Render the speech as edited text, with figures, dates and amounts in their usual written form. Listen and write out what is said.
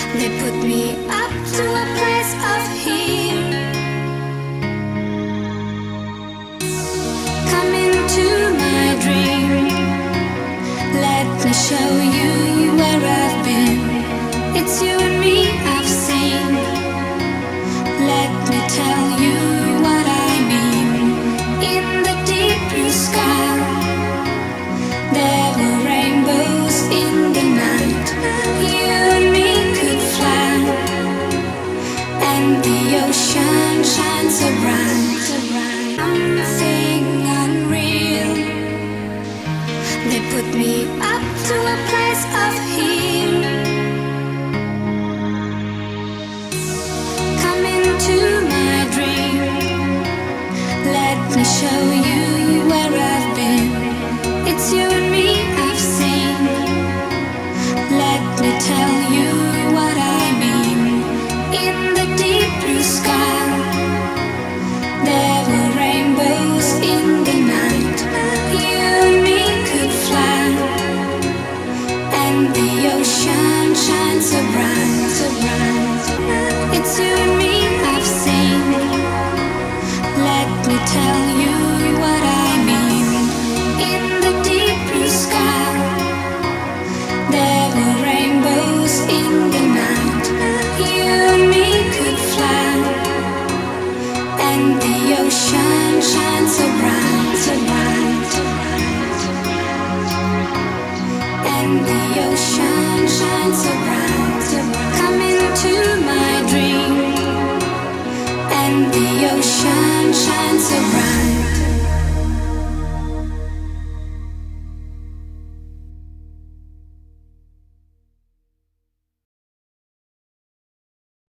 They put me up to a place of heat. Come into my dream. Let me show you where I've been. It's you and me I've seen. Let me tell you what I mean. In the deep blue sky, there were rainbows in the night. You and me could fly, and the ocean shines so bright. Something unreal. They put me up to a place of heat. Come into my dream. Let me show you where I've been. It's you and me I've seen. Let me tell you what I mean. In the deep blue sky, there were rainbows in the night. You and me could fly, and the ocean shines so bright, so bright. It's you and